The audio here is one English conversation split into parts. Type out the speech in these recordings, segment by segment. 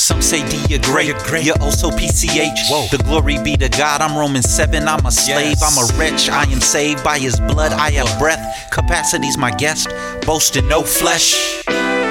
Some say D, you're great. You're also PCH. Whoa. The glory be to God. I'm Romans 7. I'm a slave. I'm a wretch. I am saved by his blood. I have breath. Capacity's my guest. Boasting no flesh.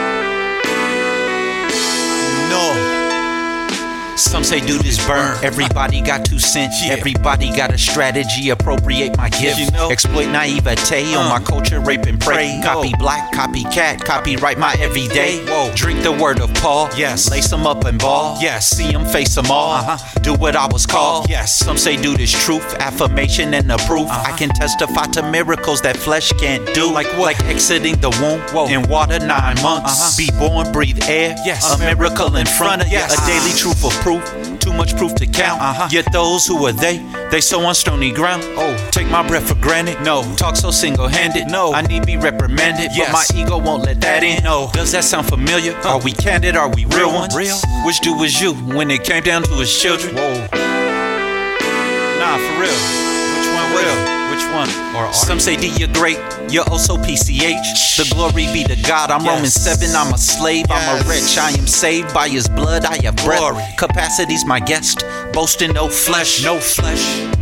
No. Some say dude is burnt. Everybody got 2 cents. Everybody got a strategy. Appropriate my gift. Exploit naivete on my culture. Rape and pray. Copy black, copycat. Copyright my everyday. Drink the word of Paul. Yes. Lace them up and ball. Yes. See them, face them all. Do what I was called. Yes. Some say dude is truth. Affirmation and the proof. I can testify to miracles that flesh can't do. Like what? Like exiting the womb in water 9 months. Be born, breathe air. Yes. A miracle in front of you. A daily truth of proof. Too much proof to count. Yet those who are they sow on stony ground. Take my breath for granted. No. Talk so single-handed. No. I need be reprimanded. But my ego won't let that in. No. Does that sound familiar? Are we candid? Are we real ones? Real? Which dude was you when it came down to his children? Whoa. Nah, for real. Which one real? Which one? Or some say D, you're great. You're also PCH. The glory be to God. I'm Romans 7. I'm a slave. I'm a wretch. I am saved by his blood. I have breath. Capacity's my guest. Boasting no flesh. No flesh.